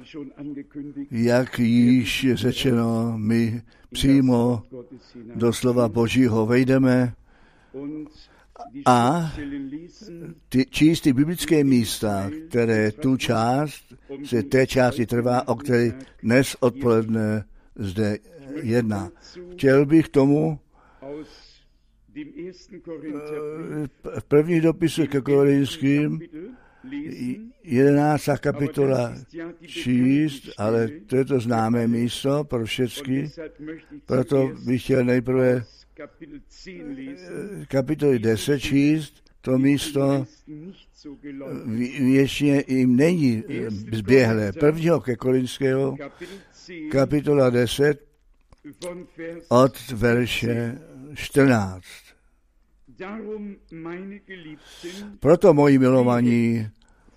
jak již je řečeno, my přímo do slova Božího vejdeme a číst ty biblické místa, které tu část se té části trvá, o které dnes odpoledne zde jedná. Chtěl bych tomu v první dopise ke Korinským 11. kapitola číst, ale to je to známé místo pro všechny, proto bych chtěl nejprve kapitoly 10 číst, to místo ještě jim není zběhlé. Prvního ke Korinského, kapitola 10, od verše 14. Proto, moji milovaní,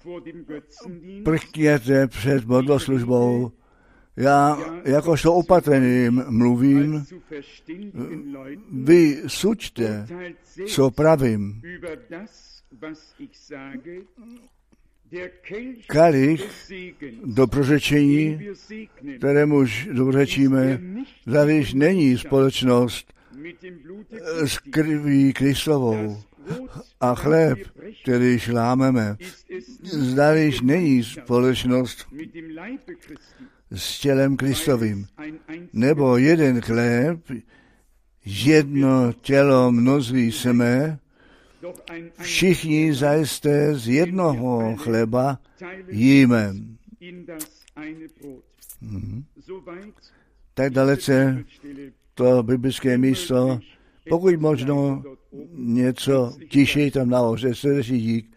prchněte před modloslužbou. Já jakožto opatreným mluvím, vy suďte, co pravím. Kalich do prořečení, kterémuž dobřečíme, zadyž není společnost s krví Kristovou a chléb, kterýž lámeme, zadyž není společnost s tělem Kristovým. Nebo jeden chléb, jedno tělo mnozí jsme, všichni zajisté z jednoho chleba jíme. Tak dalece to biblické místo, pokud možno něco tišej tam nahoře, srdečný dík.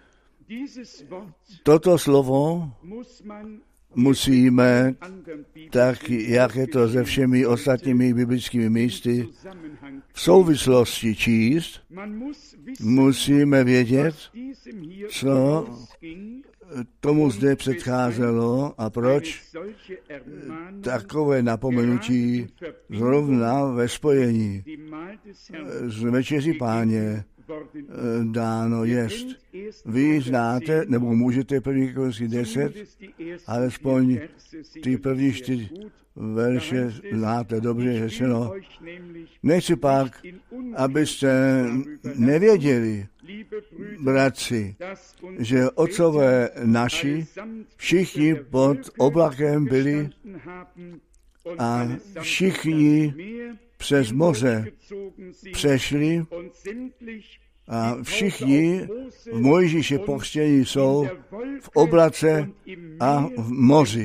Toto slovo musíme, tak jak je to se všemi ostatními biblickými místy, v souvislosti číst. Musíme vědět, co tomu zde předcházelo a proč takové napomenutí zrovna ve spojení s večeří Páně dáno jest. Vy znáte, nebo můžete první Korinským 10, alespoň ty první 4 verše znáte dobře řečeno. Nechci pak, abyste nevěděli, bratři, že otcové naši všichni pod oblakem byli a všichni přes moře přešli a všichni v Mojžíše pokřtění jsou v oblace a v moři.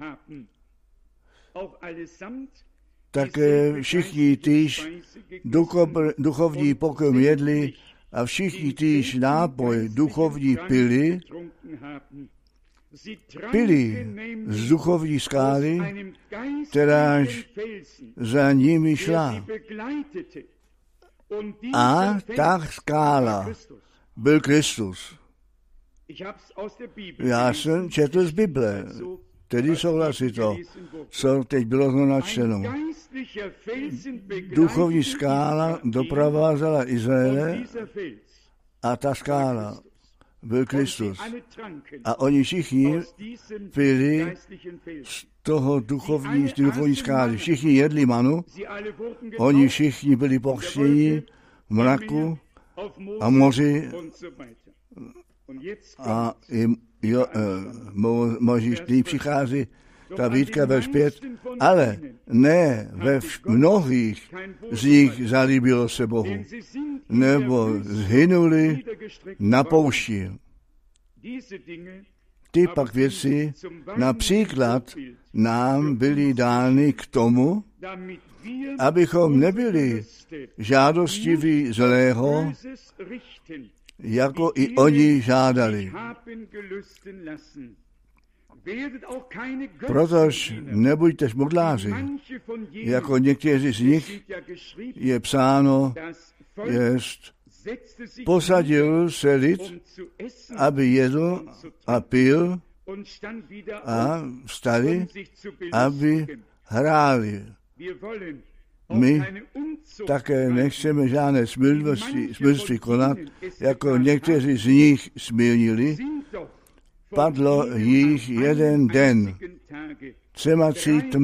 Také všichni týž duchovní pokrm jedli a všichni týž nápoj duchovní pili z duchovní skály, kteráž za nimi šla. A ta skála byl Kristus. Já jsem četl z Bible, tedy souhlasí to, co teď bylo znovu načteno. Duchovní skála doprovázela Izraele a ta skála byl Kristus. A oni všichni pili z toho duchovní skály. Všichni jedli manu, oni všichni byli pokřtěni v mraku a moři a Mojžíš přichází, ta výtka verš 5, ale ne ve mnohých z nich zalíbilo se Bohu, nebo zhynuli na poušti. Ty pak věci například nám byly dány k tomu, abychom nebyli žádostiví zlého, jako i oni žádali. Protož nebuďte modláři, jako někteří z nich je psáno, jest, posadil se lid, aby jedl a pil a vstali, aby hráli. My také nechceme žádné smilství konat, jako někteří z nich smilnili. Padlo jich jeden den 23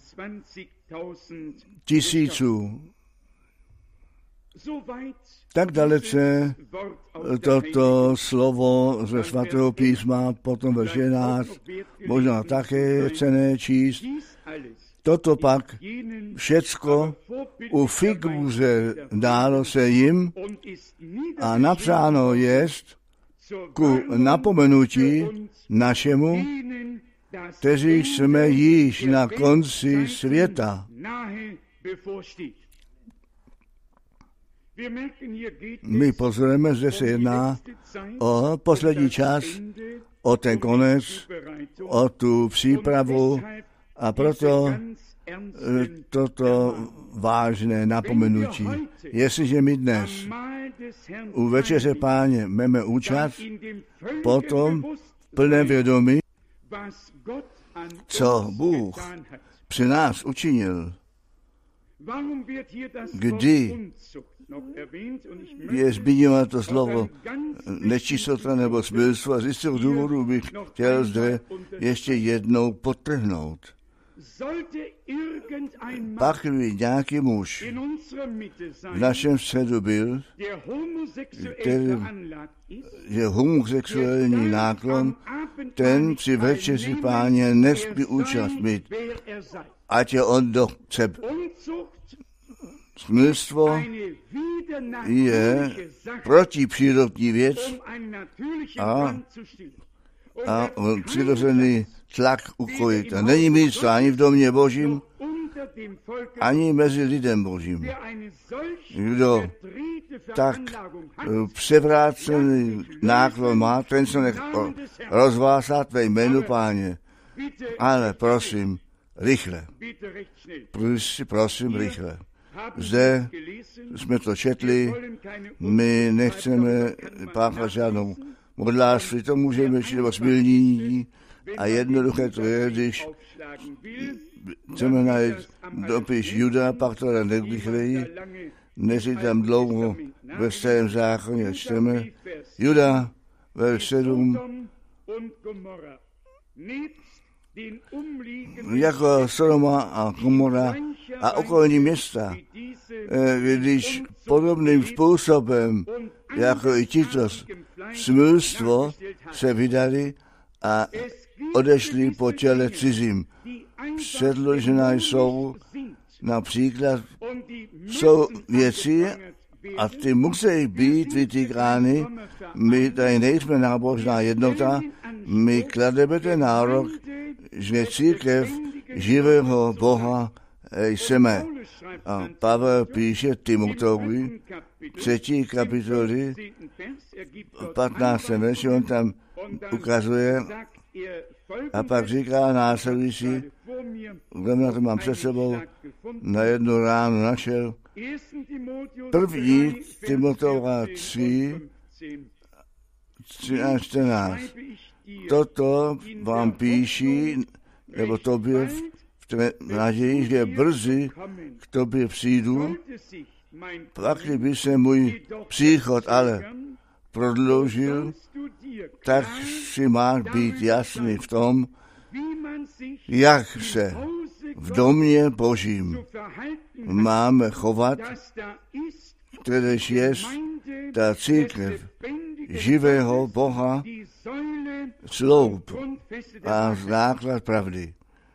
tisíců. Tak dalece toto slovo ze svatého písma, potom ve ženách, možná také je cenné číst. Toto pak všecko u figuře dálo se jim a napsáno jest ku napomenutí našemu, kteří jsme již na konci světa. My pozorujeme, že se jedná o poslední čas, o ten konec, o tu přípravu a proto toto vážné napomenutí. Jestliže my dnes u večeře Páně máme účast, potom plné vědomí, co Bůh při nás učinil, kdy je zmiňovat to slovo nečistota nebo smilstvo a z jistého důvodu bych chtěl zde ještě jednou podtrhnout. Pak by nějaký muž v našem středu byl, který je homosexuální náklon, ten při večeři Páně nesmí účast mít, ať je on kdo chce. Smilstvo je protipřírodní věc a přirozený tlak ukojit. A není místo ani v domě Božím, ani mezi lidem Božím. Kdo tak převrácený náklon má, ten se nech rozvásat ve jménu Páně. Ale prosím, rychle. Prosím, rychle. Zde jsme to četli, my nechceme páchat žádnou modlářství, to můžeme čít o smilnění a jednoduché to je, když chceme najít dopis Juda, pak to dám rychleji, než tam dlouho ve Starém zákoně čteme. Juda, verš 7, jako Sodoma a Gomorra a okolní města, když podobným způsobem, jako i tito smilstvo, se vydali a odešli po těle cizím. Předložená jsou například jsou věci a ty musí být vytýkány. My tady nejsme nábožná jednota, my klademe ten nárok, že církev živého Boha jsme. A Pavel píše Timoteovi, 3. kapitoly, 15. verši, on tam ukazuje a pak říká následující, kdo to mám před sebou, na jednu ránu našel, 1. Timoteova 3 a 14. Toto vám píší, nebo tobě v naději, že brzy k tobě přijdu, pak by se můj příchod ale prodloužil, tak si máš být jasný v tom, jak se v domě Božím máme chovat, kteréž je ta církev živého Boha, sloup a základ pravdy.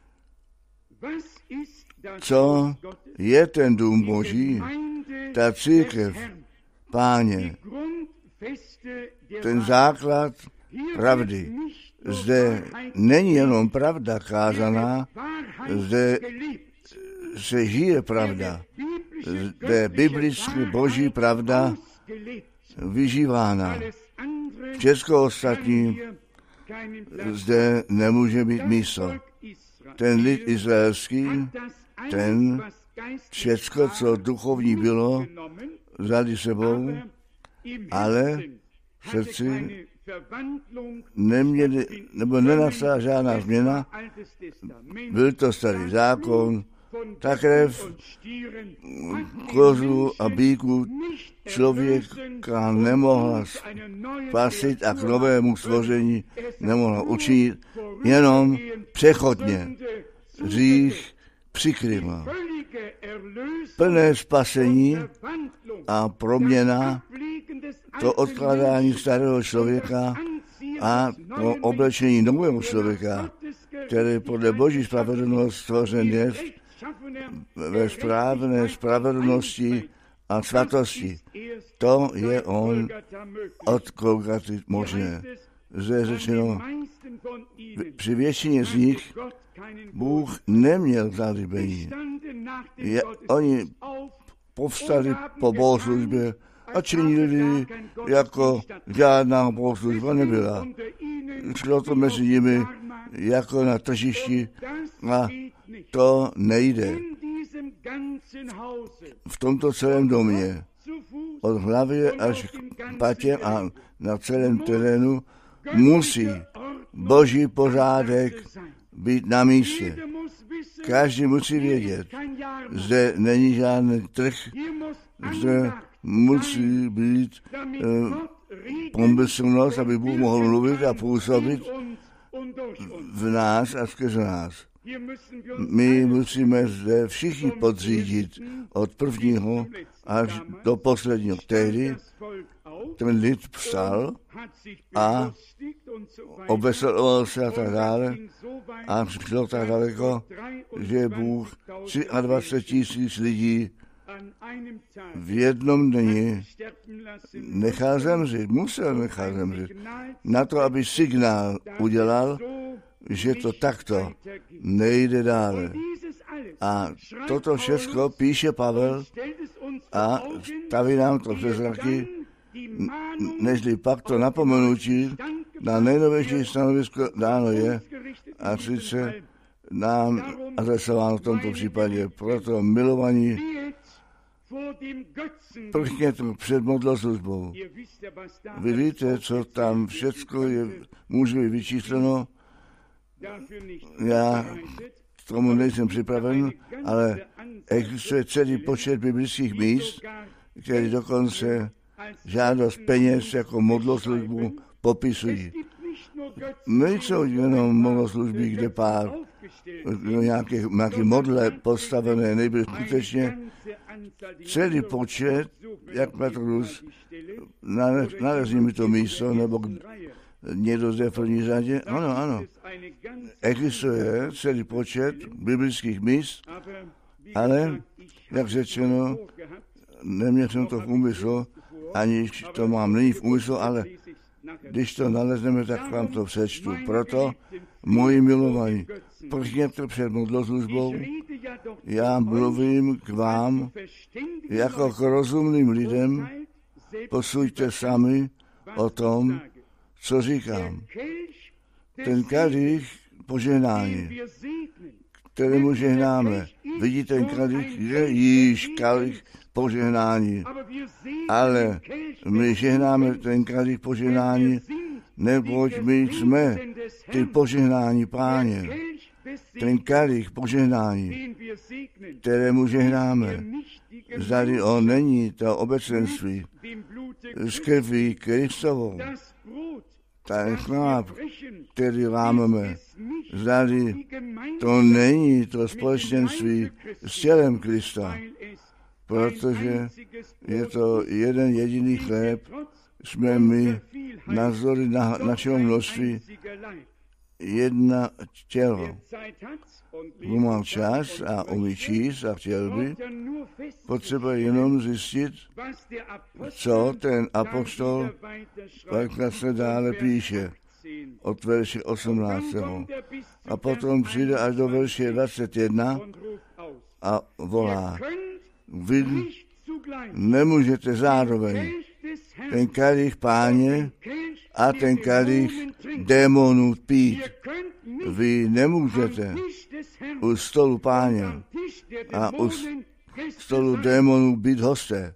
Co je ten dům Boží, ta církev Páně, ten základ pravdy. Zde není jenom pravda kázaná, zde se žije pravda. Zde biblicky Boží pravda vyžívána. Všechno ostatní zde nemůže být místo. Ten lid izraelský, ten všecko, co duchovní bylo, vzali sebou, ale v srdci neměli, nebo nenastala žádná změna. Byl to starý zákon, ta krev kozu a býku člověka nemohla spasit a k novému stvoření nemohla učinit, jenom přechodně. hřích přikryla. Plné spasení a proměna, to odkládání starého člověka a to oblečení nového člověka, který podle Boží spravedlnosti stvořen je ve správné spravedlnosti a svatosti. To je on od Golgaty možné. Zde je řečeno, při většině z nich Bůh neměl zalíbení. Oni povstali po bohoslužbě a činili, jako žádná bohoslužba nebyla. Šlo to mezi nimi jako na tržišti a to nejde. V tomto celém domě, od hlavy až k patě a na celém terénu, musí Boží pořádek být na místě. Každý musí vědět, zde není žádný trh, zde musí být pomyslnost, aby Bůh mohl mluvit a působit v nás a skrze nás. My musíme zde všichni podřídit od prvního až do posledního. Tehdy ten lid vstal a obveseloval se a tak dále a šlo tak daleko, že Bůh 23 000 lidí v jednom dni nechal zemřít, musel nechat zemřít, na to, aby signál udělal, že to takto nejde dále. A toto všechno píše Pavel a staví nám to přes zraky, nežli pak to napomenutí na nejnovější stanovisko dáno je, a sice nám adresováno v tomto případě. Proto milovaní, prchněte před modloslužbou. Vy víte, co tam všecko je, může být vyčísleno. Já k tomu nejsem připraven, ale existuje celý počet biblických míst, který dokonce žádost peněz jako modloslužbu popisují. Nejsou jenom modloslužby, kde pár nějaké modle postavené, nejbyl skutečně celý počet, jak Petrus, nalezí mi to místo, nebo někdo zde v první řadě. Ano. Existuje celý počet biblických míst, ale, jak řečeno, neměl jsem to v úmyslu, aniž to mám nyní v úmyslu, ale když to nalezneme, tak vám to přečtu. Proto, moji milovaní, prchněte před modloslužbou. Já mluvím k vám jako k rozumným lidem, posuďte sami o tom, co říkám. Ten kalich požehnání, kterému žehnáme. Vidíte ten kalich, že již kalich požehnání. Ale my žehnáme ten kalich požehnání, neboť my jsme ty požehnání Páně. Ten kalich požehnání, kterému žehnáme. Zdali on není to obecenství z krví Kristovou. Ten chláb, který lámeme, zdali to není to společenství s tělem Krista, protože je to jeden jediný chléb, jsme my navzdory našeho množství jedna tělo. Kdo má čas a umí číst a chtěl by, potřeba jenom zjistit, co ten apostol pak se dále píše od verše 18. A potom přijde až do verše 21 a volá. Vy nemůžete zároveň ten kalich Páně a ten kalich démonů pít. Vy nemůžete u stolu Páně a u stolu démonů být hosté.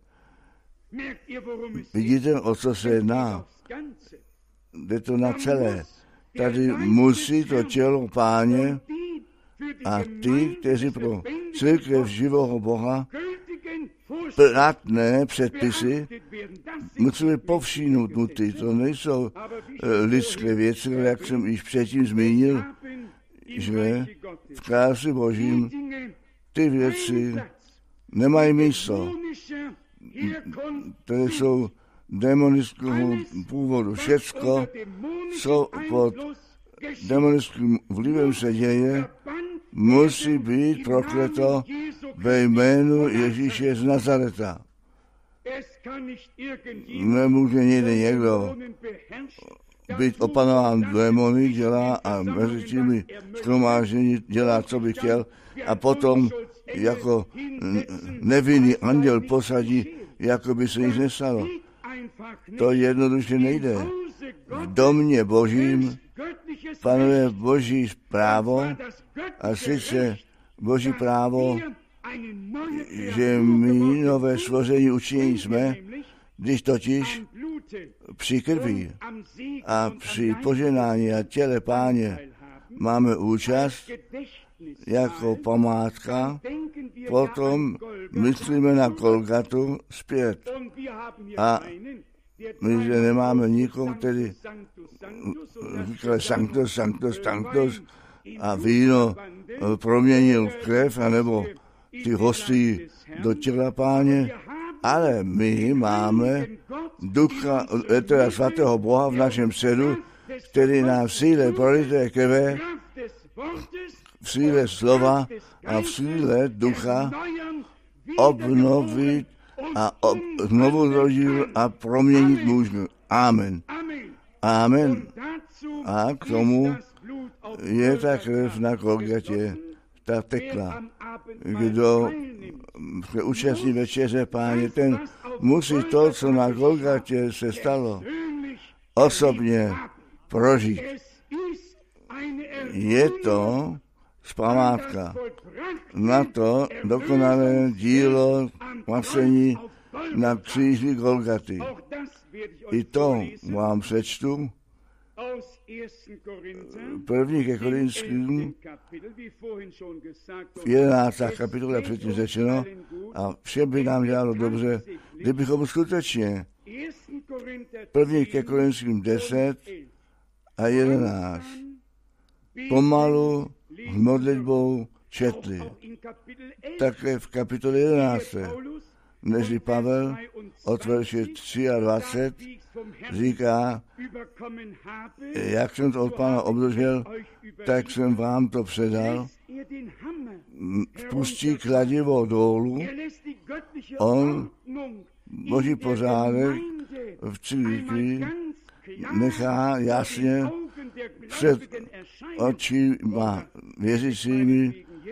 Vidíte, o co se jedná? Jde to na celé. Tady musí to tělo Páně a ty, kteří pro církev živého Boha platné předpisy musí být povšínuty. To nejsou lidské věci, jak jsem již předtím zmínil. že v králi Božím ty věci nemají místo, které jsou demonického původu. Všecko, co pod demonickým vlivem se děje, musí být prokleto ve jménu Ježíše z Nazareta. Nemůže někdo být opanován démony, dělá a mezi těmi shromáždění dělá, co by chtěl, a potom jako nevinný anděl posadí, jako by se nic nestalo. To jednoduše nejde. V domě Božím panuje Boží právo, a sice Boží právo, že my nové stvoření učinění jsme, když totiž při krvi a při poženání a těle Páně máme účast jako památka, potom myslíme na Golgatu zpět. A my zde nemáme nikoho, který říkal Sanctus, Sanctus, Sanctus a víno proměnil v krev, anebo ty hosty do těla Páně, ale my máme ducha, teda svatého Boha v našem středu, který nám v síle prolité krve, v síle slova a v síle ducha obnovit a znovu rodil a proměnit můžeme. Amen. Amen. A k tomu je ta krev na Golgatě, ta tekla. Kdo se účastní večeře Páně, ten musí to, co na Golgatě se stalo, osobně prožít. Je to památka na to dokonalé dílo spasení na kříži Golgaty. I to vám přečtu. 1. ke Korinským, 11. kapitola předtím řečeno, a vše by nám dělalo dobře, kdybychom skutečně 1. ke Korinským 10 a 11 pomalu s modlitbou četli. Také v kapitole 11, než Pavel od verše 23 říká, jak jsem to od Pána obdržel, tak jsem vám to předal. Spustí kladivo dolů, on Boží pořádek v církvi nechá jasně před očima věřícími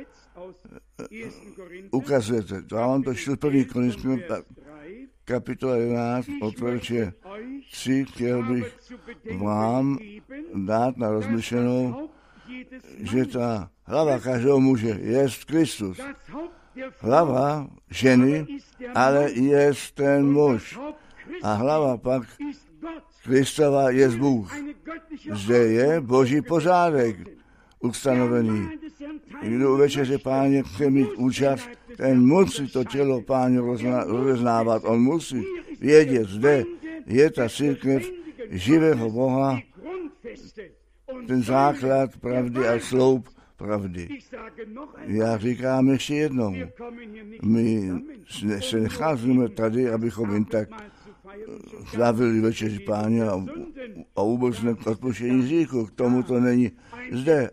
ukazujete. Dávám to 4. Korinským kapitola 11 od verše 3, chtěl bych vám dát na rozmyšlenou, že ta hlava každého muže je Kristus. Hlava ženy, ale je ten muž. A hlava pak Kristova je Bůh. Zde je Boží pořádek ustanovený. Kdo u večeře Páně chce mít účast, ten musí to tělo Páně rozeznávat. On musí vědět, zde je ta církev živého Boha, ten základ pravdy a sloup pravdy. Já říkám ještě jednou, my se necházíme tady, abychom jen tak slavili večeři Páně a vůbec odpuštění hříchu. K tomu to není zde.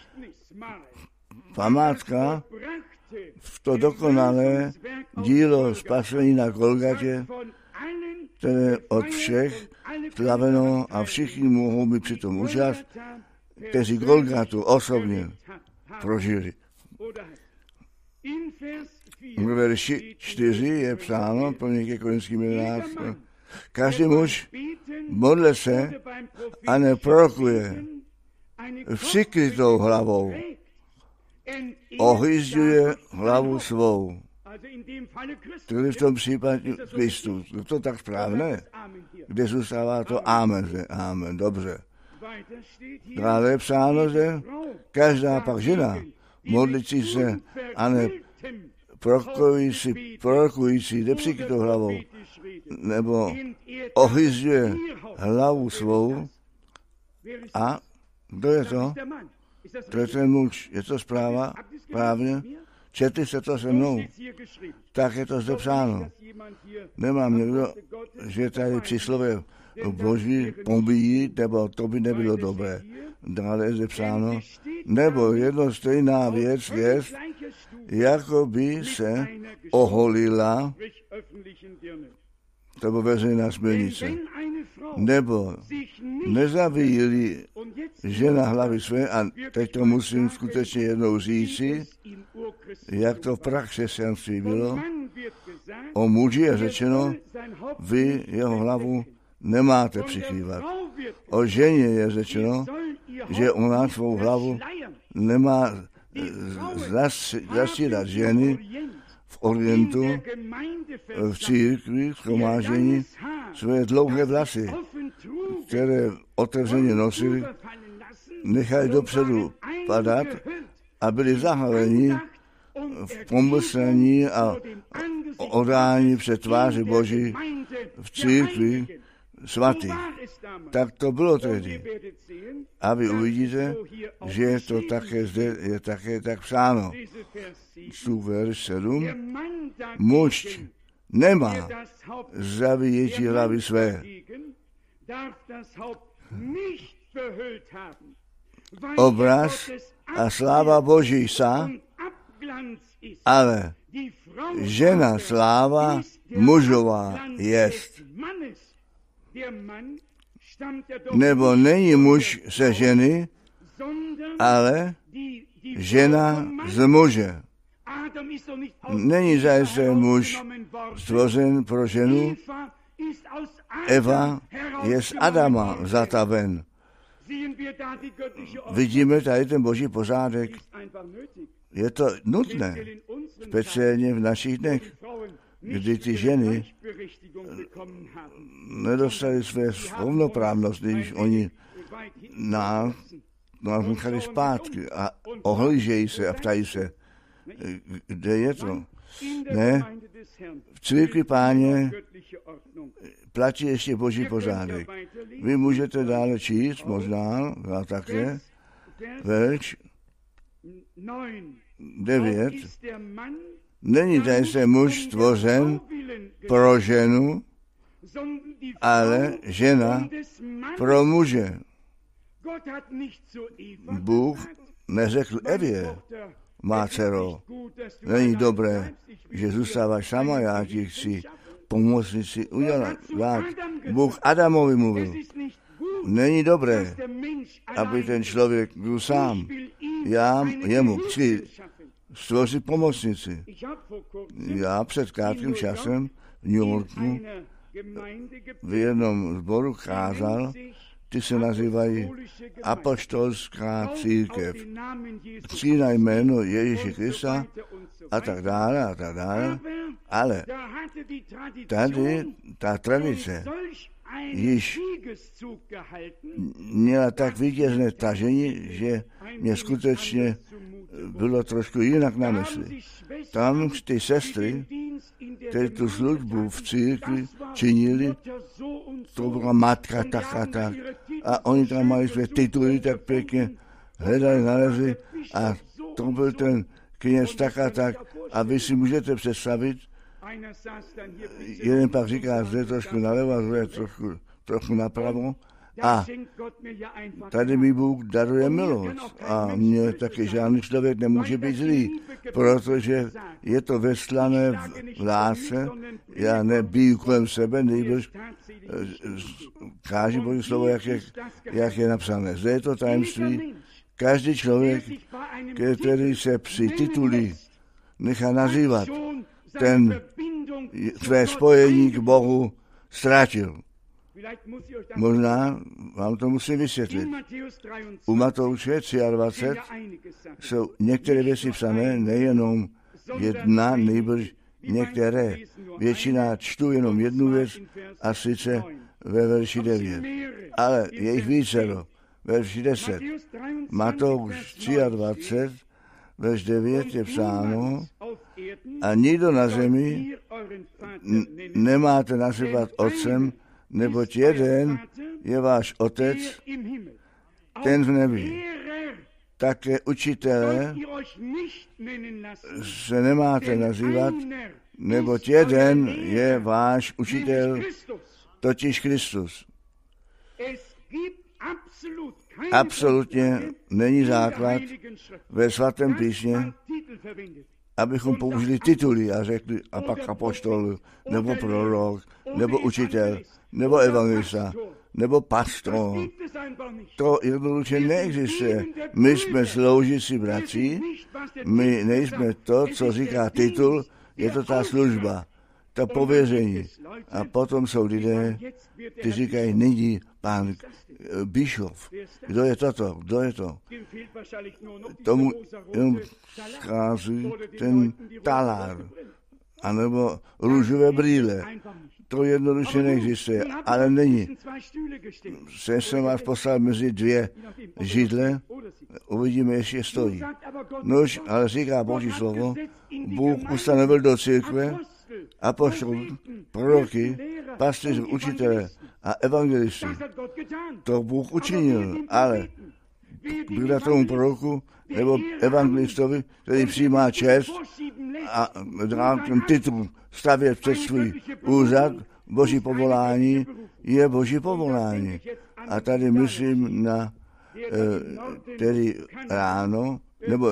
Památka v to dokonalé dílo spasení na Golgatě, které od všech slaveno a všichni mohou být při tom účast, kteří Golgatu osobně prožili. V verši 4 je psáno, plně ke Korinským 11. Každý muž modle se a neprorokuje přikrytou hlavou. Ohyzďuje hlavu svou. Tedy v tom případě Kristus. Je to tak správné? Kde zůstává to amen. Amen, dobře. Dále je psáno, že každá pak žena modlící se a ne prorokující nepřikrytou hlavou, nebo ohyzuje hlavu svou. A kdo je to? To je ten muž. Je to zpráva? Právě? Četli se to se mnou. Tak je to zde psáno. Nemám někdo, že tady při slově Boží pobíjí, nebo to by nebylo dobré. Dále je zde psáno. Nebo jedno stejná věc je, jako by se oholila, to byla veřejná směrnice. Nebo nezavíjeli žena hlavy své, a teď to musím skutečně jednou říci, jak to v křesťanství bylo. O muži je řečeno, vy jeho hlavu nemáte přikrývat. O ženě je řečeno, že ona svou hlavu nemá zastírat. Ženy v Orientu, v církvi, v shromáždění, své dlouhé vlasy, které otevřeně nosili, nechali dopředu padat a byli zahaleni v pomyslení a odání před tváři Boží v církvi svatých. Tak to bylo tehdy. A vy uvidíte, že to také zde je také tak psáno. Tu verš 7. Muž nemá zavíjetí hlavy své. Obraz a sláva Boží sa, ale žena sláva mužová jest. Nebo není muž ze ženy, ale žena z muže. Není zajisté muž stvořen pro ženu, Eva je z Adama vzata ven. Vidíme tady ten boží pořádek. Je to nutné, speciálně v našich dnech, kdy ty ženy nedostali své rovnoprávnost, když oni nás nechali zpátky a ohlížejí se a ptají se, kde je to. Ne, v církvi Páně platí ještě boží pořádek. Vy můžete dále číst, možná, já také, verš 9. Není tady se muž stvořen pro ženu, ale žena pro muže. Bůh neřekl Evě, má dcero, není dobré, že zůstáváš sama, já ti chci pomocnici udělat. Bůh Adamovi mluvil, není dobré, aby ten člověk byl sám. Já jemu chci stvořit pomocnici. Já před krátkým časem v New Yorku v jednom sboru kázal, ty se nazývají apoštolská církev. Chci na jméno Ježíše Krista a tak dále, ale tady ta tradice již měla tak vítězné tažení, že mě skutečně bylo trošku jinak na mysli. Tam ty sestry, které tu službu v církvi činili, to byla matka tak a tak. A oni tam mali své tituly tak pěkně, nalezli a to byl ten kněz tak a tak. A vy si můžete představit, jeden pak říká, zde trošku nalevo, zde trochu napravo. A tady mi Bůh daruje milost. A mně taky žádný člověk nemůže být zlý, protože je to veslané v lásce. Já nebiju kolem sebe, nejbrž káži Boží slovo, jak je napsané. Zde je to tajemství. Každý člověk, který se při tituli nechá nazývat, ten své spojení k Bohu ztratil. Možná vám to musím vysvětlit. U Matouše 23 jsou některé věci psané, nejenom jedna, nejbrž některé. Většina čtu jenom jednu věc a sice ve verši 9. Ale je jich vícero. Verši 10. Matouš 23, verš 9 je psáno, a nikdo na zemi nemáte nazývat otcem, neboť jeden je váš otec, ten v nebi. také učitelé se nemáte nazývat, neboť jeden je váš učitel, totiž Kristus. Absolutně není základ ve svatém písmě, abychom použili tituly a řekli, a pak apoštol, nebo prorok, nebo učitel, nebo evangelista, nebo pastor. To jednoduše neexistuje. My jsme sloužící bratři, my nejsme to, co říká titul, je to ta služba, to pověření. A potom jsou lidé, kteří říkají, nyní pán Bischof. Kdo je toto? Kdo je to? Tomu jenom schází ten talár, anebo růžové brýle. To jednoduše neexistuje, ale není. Jsem vás poslal mezi dvě židle, uvidíme, jestli stojí. Nož, ale říká Boží slovo, Bůh ustanovil do církve apoštolů, proroky, pastýře, učitele a evangelisty. To Bůh učinil, ale byla tomu proroku nebo evangelistovi, který přijímá čest a dá ten titul stavět před svůj úřad, Boží povolání je Boží povolání. A tady myslím na tedy ráno, nebo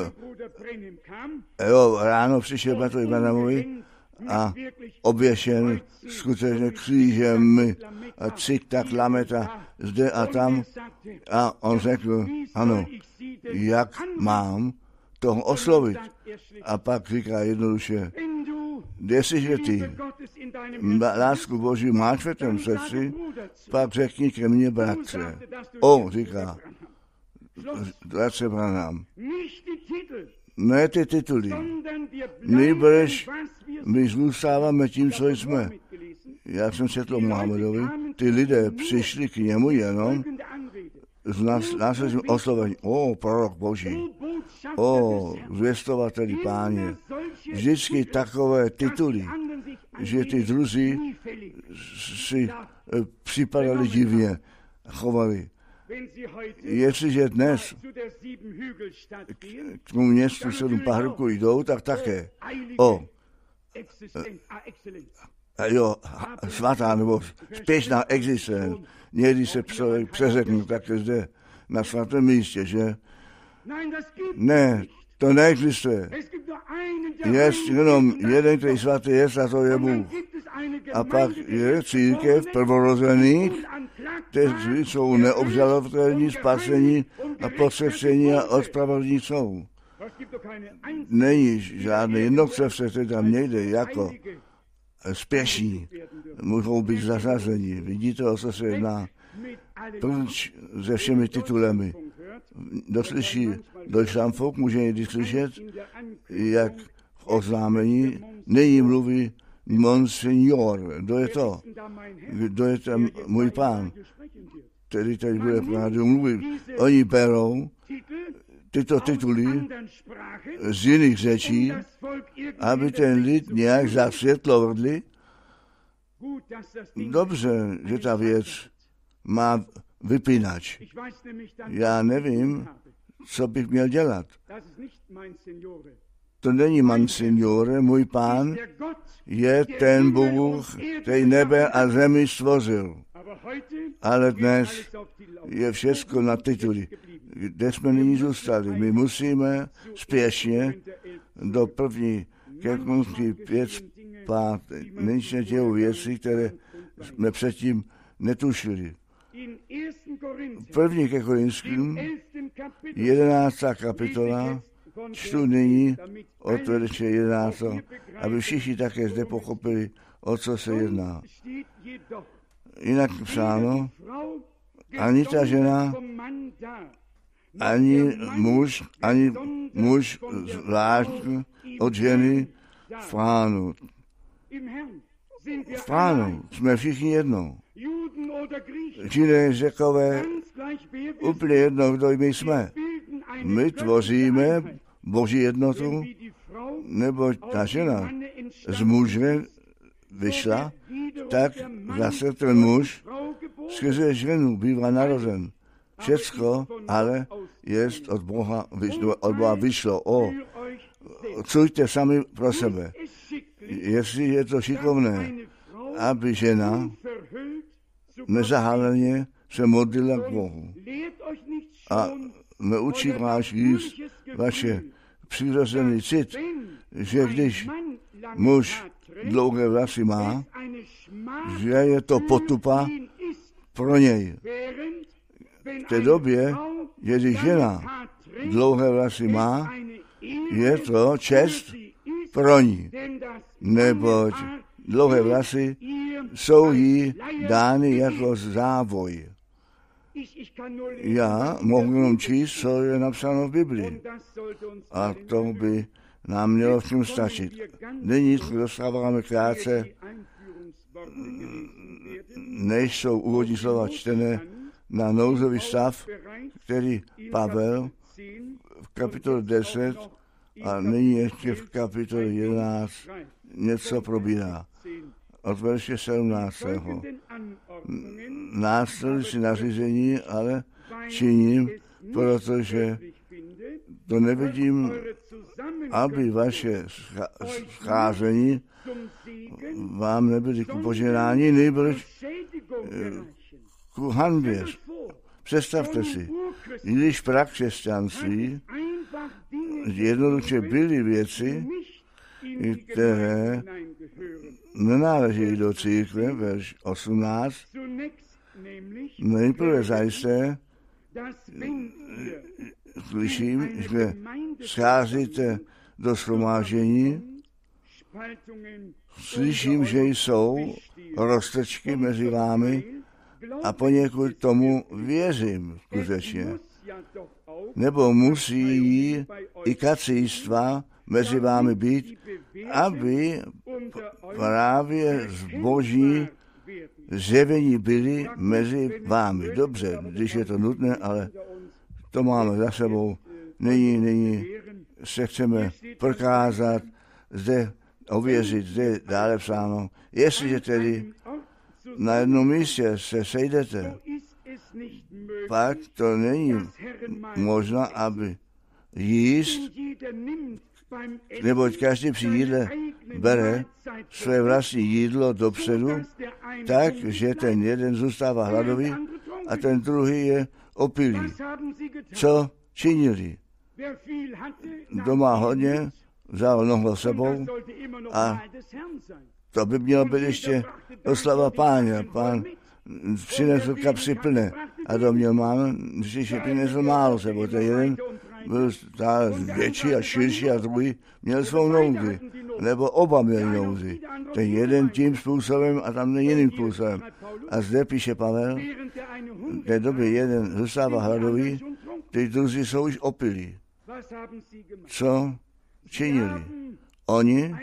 ráno přišel bratr Branhamovi a oběšen skutečně křížem a cik-tak lameta zde a tam. A on řekl, ano, jak mám toho oslovit. A pak říká jednoduše, jestliže ty lásku Boží máš ve tvém srdci, pak řekni ke mně, bratře. Říká, bratře Branham, ne ty tituly, my zůstáváme tím, co jsme. Já jsem četl Mohamedovi, ty lidé přišli k němu jenom z následným oslovení. Prorok Boží, zvěstovateli Páně. Vždycky takové tituly, že ty druzí si připadali divně, chovali. Jestliže dnes k tomu městu 7 pahrubků jdou, tak také. Svatá nebo spěšná existence. Někdy se člověk přeřekne také zde na svatém místě, že? Ne, to neexistuje. Je jenom jeden, který svatý je, a to je Bůh. A pak je církev prvorozených, kteří jsou neobžalovatelní, spasení a posvěcení a ospravedlnění jsou. Není žádný jednotlivce, který tam někde jako spěší, můžou být zařazení. Vidíte, o co se jedná? Proč se všemi titulemi? Doslyší do Šlamfok, může někdy slyšet, jak v oznámení nyní mluví Monsignor. Kdo je to? Kdo je tam můj pán, který tady bude v rádiu mluvit? Oni berou tyto tituly z jiných řečí, aby ten lid nějak zasvětlovali. Dobře, že ta věc má vypínač. Já nevím, co bych měl dělat. To není Monsignore, můj pán je ten Bůh, který nebe a zemi stvořil. Ale dnes je všechno na tituly. Kde jsme nyní zůstali? My musíme spěšně do první Kekonský 5:5 nejsme těho věcí, které jsme předtím netušili. První ke Korinským 11. kapitola, čtu nyní od verše 11, aby všichni také zde pochopili, o co se jedná. Jinak psáno, ani ta žena, ani muž zvlášť od ženy v Pánu. V Pánu jsme všichni jedno. Židé, Řekové, úplně jedno, kdo my jsme. My tvoříme Boží jednotu, nebo ta žena z muže vyšla, tak zase ten muž skrze ženu bývá narozen. Všecko ale jest od Boha vyšlo. Cuďte sami pro sebe. Jestli je to šikovné, aby žena nezaháleně se modlila k Bohu a neučí vás jíst vaše přirozený cit, že když muž dlouhé vlasy má, že je to potupa pro něj. V té době, když žena dlouhé vlasy má, je to čest pro ní, neboť dlouhé vlasy jsou jí dány jako závoj. Já mohu jenom číst, co je napsáno v Biblii. A to by nám mělo v tom stačit. Nyní dostáváme krátce, než jsou úvodní slova čtené, na nouzový stav, který Pavel v kapitole 10 a nyní ještě v kapitole 11 něco probírá. Od verše 17. Následující nařízení, ale činím, protože to nevidím, aby vaše scházení vám nebyly ku požehnání, nýbrž ku hanbě. Představte si, když prakřesťanství jednoduše byly věci, které nenáleží do církve, verš 18, nejprve zajisté slyším, že scházíte do shromáždění, slyším, že jsou roztržky mezi vámi a poněkud tomu věřím skutečně. Nebo musí i kacístva mezi vámi být, aby právě zboží zjevení byli mezi vámi. Dobře, když je to nutné, ale to máme za sebou. Nyní se chceme prokázat, zde ověřit, zde dále psáno. Jestliže tedy na jednom místě se sejdete, pak to není možno, aby jíst, neboť každý při jídle bere své vlastní jídlo dopředu, tak, že ten jeden zůstává hladový a ten druhý je opilý. Co činili? Kdo má hodně, vzal nohlo sebou a to by mělo být ještě oslava Páně. Pán přinesl kapsy plné a to měl málo, když je přinesl málo sebou. Ten jeden byl stále větší a širší a druhý měl svou nouzi. Nebo oba měli nouzi. Ten jeden tím způsobem a tam jiným způsobem. A zde píše Pavel, v té době jeden zůstává hladový, ty druzí jsou už opilí. Co činili? Oni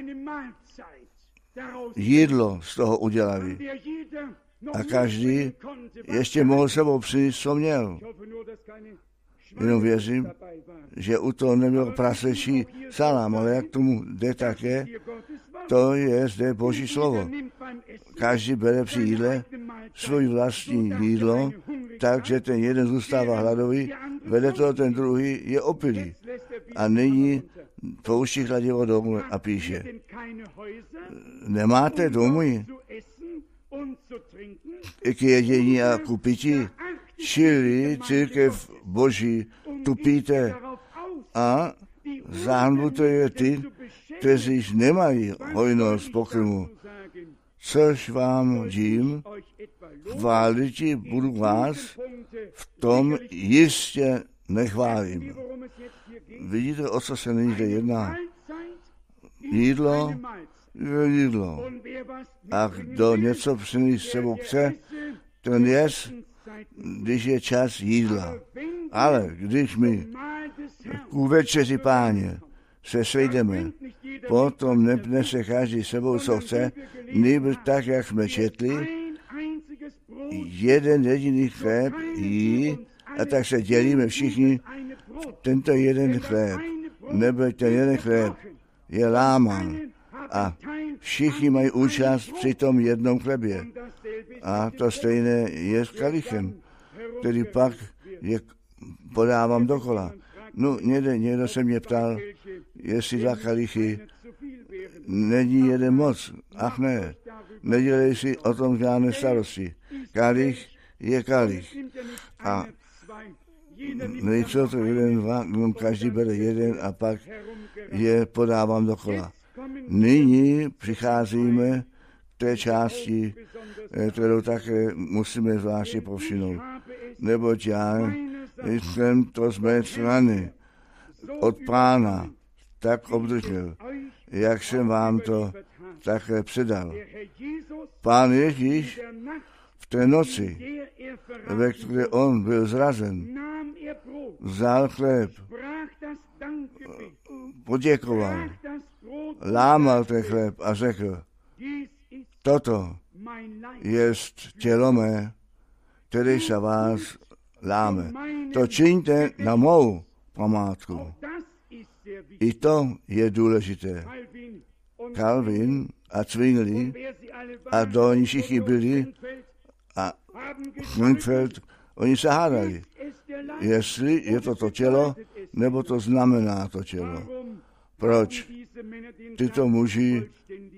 jídlo z toho udělali. A každý ještě mohl sebou přinést, co měl. Jenom věřím, že u toho neměl prasečí salám, ale jak tomu jde také, to je zde Boží slovo. Každý bere při jídle svůj vlastní jídlo, takže ten jeden zůstává hladový, vede toho ten druhý je opilý. A nyní pouští kladivo dolů a píše, nemáte domy k jedění a ku pití, čili církev Boží tupíte a zahanbujete ty, kteří nemají hojnost pokrmu. Což vám dím, chváliti budu vás, v tom jistě nechválím. Vidíte, o co se nyní jedná? Jídlo je jídlo. A kdo něco přinést s sebou chce, ten jest, když je čas jídla. Ale když my ku večeři Páně se sejdeme, potom nepnese každý sebou, co chce, nýbrž tak, jak jsme četli, jeden jediný chléb jí a tak se dělíme všichni tento jeden chléb, neboť ten jeden chléb je lámán a všichni mají účast při tom jednom chlebě. A to stejné je s kalichem, který pak je podávám dokola. No, někdo se mě ptal, jestli 2 kalichy není jeden moc. Ach ne, nedělej si o tom žádné starosti. Kalich je kalich. A nejsou to 1, 2, každý bere jeden a pak je podávám dokola. Nyní přicházíme k té části, kterou také musíme zvláště povšimnout. Neboť já jsem to z mé strany od Pána tak obdržel, jak jsem vám to také předal. Pán Ježíš v té noci, ve které on byl zrazen, vzal chléb, poděkoval, lámal ten chléb a řekl, toto je tělo mé, které se vás láme. To čiňte na mou památku. I to je důležité. Calvin a Zwingli a kdo oni všichni byli a Frankfurt, oni se hádali, jestli je to tělo, nebo to znamená to tělo. Proč? Tyto muži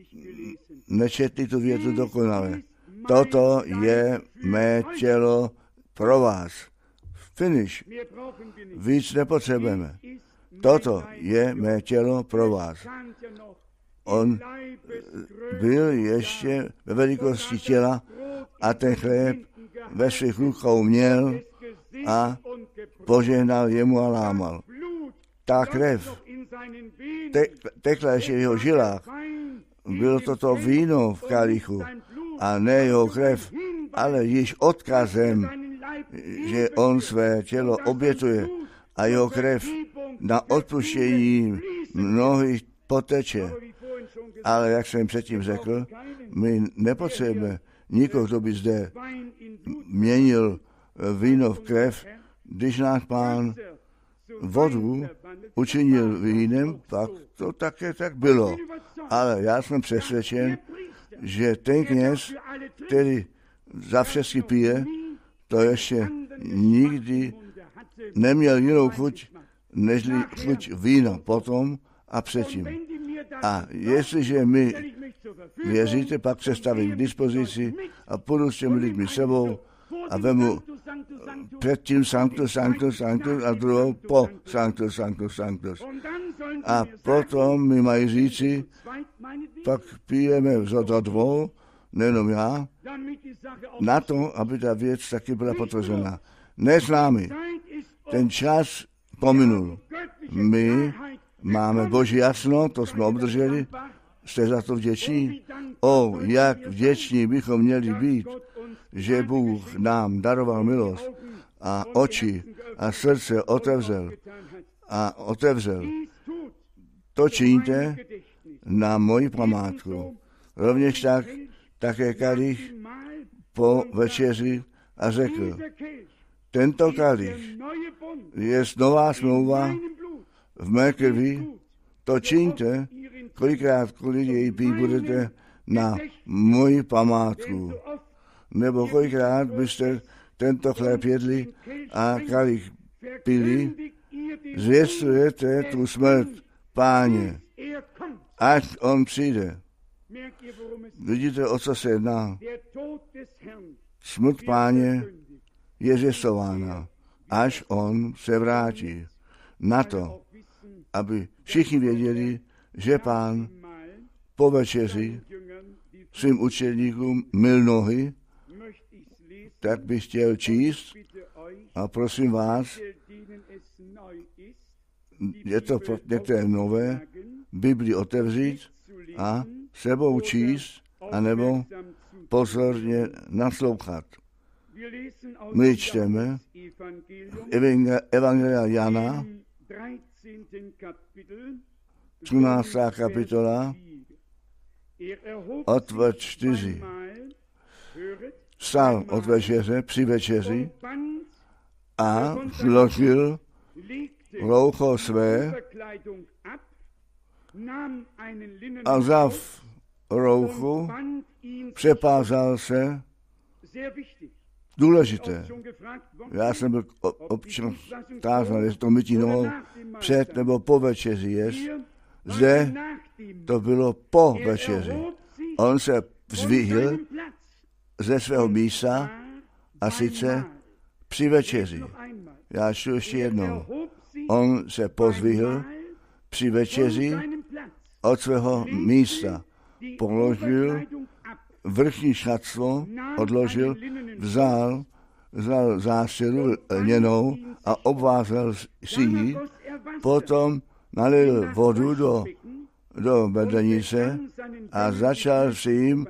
nečetli tu větu dokonale. Toto je mé tělo pro vás. Finish. Víc nepotřebujeme. Toto je mé tělo pro vás. On byl ještě ve velikosti těla a ten chléb ve svých rukou měl a požehnal jemu a lámal. Ta krev tekla ještě v jeho žilách. Bylo to víno v kalichu a ne jeho krev, ale již odkazem, že on své tělo obětuje a jeho krev na odpuštění mnohých poteče. Ale jak jsem předtím řekl, my nepotřebujeme nikoho, kdo by zde měnil víno v krev, když náš Pán vodu učinil vínem, pak to také tak bylo. Ale já jsem přesvědčen, že ten kněz, který za všechny pije, to ještě nikdy neměl jinou chuť, než chuť vína potom a předtím. A jestliže mi věříte, pak představím k dispozici a půjdu s těmi lidmi sebou a vemu předtím Sanctus, Sanctus, Sanctus a druhou po Sanctus, Sanctus, Sanctus. A potom mi mají říci, pak pijeme do 2, nejenom já, na to, aby ta věc taky byla potvrzena. Ne s námi. Ten čas pominul. My máme Boží jasno, to jsme obdrželi, jste za to vděční? Jak vděční bychom měli být, že Bůh nám daroval milost a oči a srdce otevřel. To čiňte na moji památku. Rovněž tak také kalich po večeři a řekl, tento kalich je nová smlouva v mé krvi, to čiňte, kolik jej pít budete na moji památku. Nebo kolikrát byste tento chléb jedli a kalich pili, zvěstujete tu smrt Páně, až on přijde. Vidíte, o co se jedná? Smrt Páně je zvěstována, až on se vrátí. Na to, aby všichni věděli, že Pán po večeři svým učedníkům myl nohy, tak bych chtěl číst a prosím vás, je to pro některé nové, Bibli otevřít a sebou číst, anebo pozorně naslouchat. My čteme Evangelia Jana, 13. kapitola, od 4. Vstal od večeře, při večeři a vložil roucho své a vzal rouchu, přepázal se, důležité. Já jsem byl občas tázán, jestli to mytí nohou před nebo po večeři je. Zde to bylo po večeři. On se vzvihl ze svého místa a sice při večeři. Já čtu ještě jednou. On se pozvihl při večeři od svého místa. Položil vrchní šatstvo, odložil, vzal záštěru lněnou a obvázal si ji, potom nalil vodu do bedlenice a začal si jim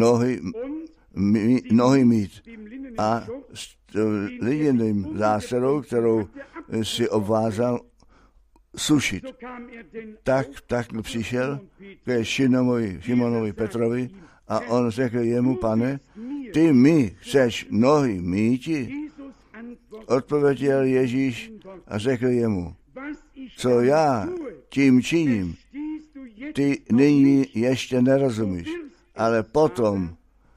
nohy mít. A s liněným záštěrou, kterou si obvázal, sušit. Tak přišel ke Šimonovi Petrovi a on řekl jemu, Pane, ty mi chceš nohy míti? Odpověděl Ježíš a řekl jemu, co já tím činím, ty nyní ještě nerozumíš, ale potom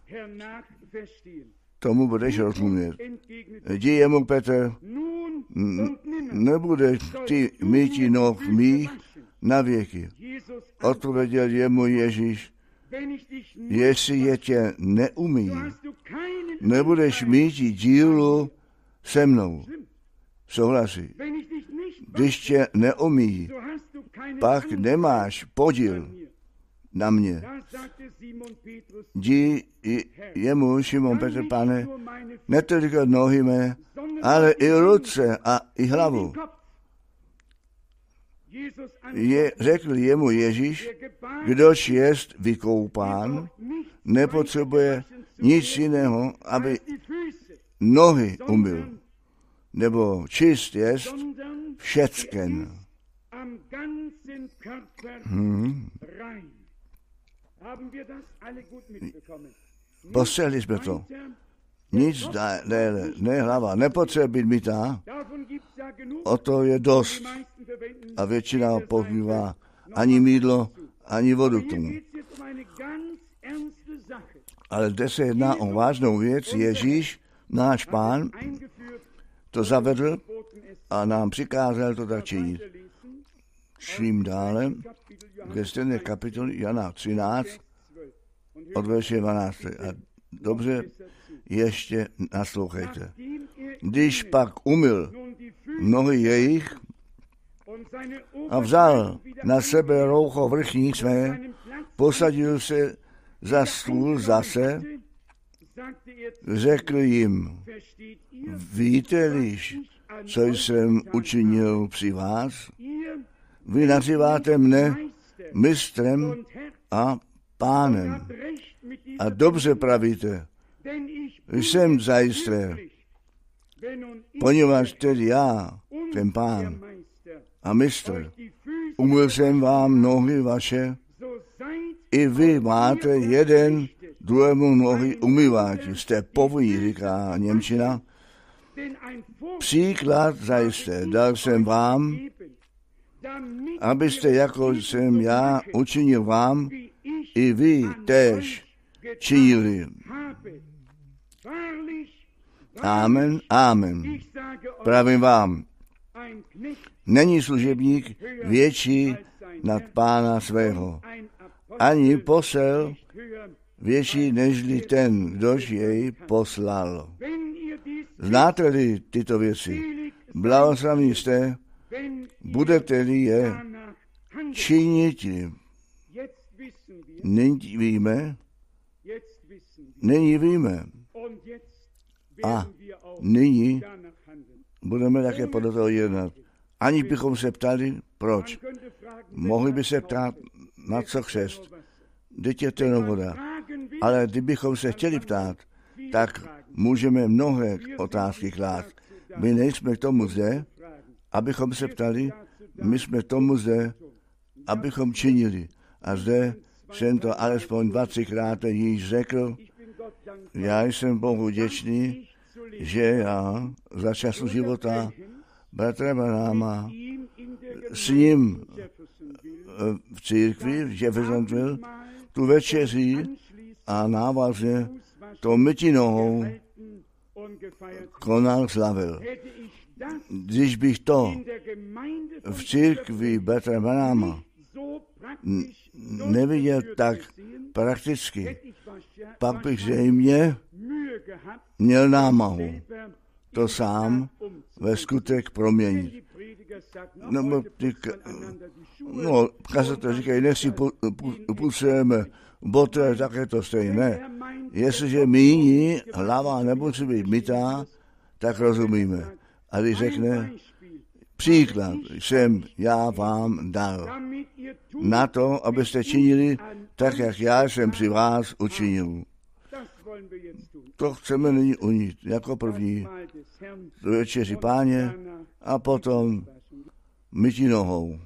tomu budeš rozumět. Jdi jemu, Petr, nebudeš ty mýti noh mých na věky. Odpověděl jemu Ježíš, jestli je tě neumí, nebudeš mýti dílu se mnou. Souhlasí. Když tě neumí, pak nemáš podíl na mě. Jdi jemu, Šimon Petr, Pane, ne toliko nohy mé, ale i ruce a i hlavu. Řekl jemu Ježíš, kdož jest vykoupán, nepotřebuje nic jiného, aby nohy umyl, nebo čist jest všecken. Postřehli jsme to. Nic déle, ne hlava, nepotřebuje být mytá, o to je dost. A většina používá ani mýdlo, ani vodu k tomu. Ale zde se jedná o vážnou věc. Ježíš, náš Pán, to zavedl a nám přikázal to tak činit. Čím dále, ve stejné kapitole Jana 13, od verše 12. A dobře, ještě naslouchejte. Když pak umyl nohy jejich a vzal na sebe roucho vrchní své, posadil se za stůl zase, řekl jim, víte-liž, co jsem učinil při vás? Vy nazýváte mne mistrem a pánem. A dobře pravíte, jsem zajisté, poněvadž tedy já, ten pán a mistr, umyl jsem vám nohy vaše, i vy máte jeden druhému nohy umývat. Jste povinni, říká němčina. Příklad zajisté dal jsem vám, abyste, jako jsem já učinil vám, i vy též činili. Amen, amen. Pravím vám, není služebník větší nad pána svého, ani posel větší nežli ten, kdož jej poslal. Znáte-li tyto věci? Blahoslavní jste, budete-li je činit. Nyní víme. A nyní budeme také podle toho jednat. Ani bychom se ptali, proč. Mohli by se ptát, na co křest. Vždyť je to voda. Ale kdybychom se chtěli ptát, tak můžeme mnohé otázky klást. My nejsme k tomu zde, abychom se ptali, my jsme tomu zde, abychom činili. A zde jsem to alespoň 20krát již řekl. Já jsem Bohu vděčný, že já za času života bratra Branhama s ním v církvi v Jeffersonville tu večeří a návazně to mytí nohou konal, slavil. Když bych to v církvi Bratra Branhama neviděl tak prakticky, pak bych zřejmě měl námahu to sám ve skutek proměnit. Kazatel říkají, nech si půjčujeme boty, tak je to stejné. Jestliže míní, hlava nemusí být mytá, tak rozumíme. A když řekne, příklad jsem já vám dal na to, abyste činili tak, jak já jsem při vás učinil. To chceme nyní unít jako první do večeři Páně a potom mytí nohou.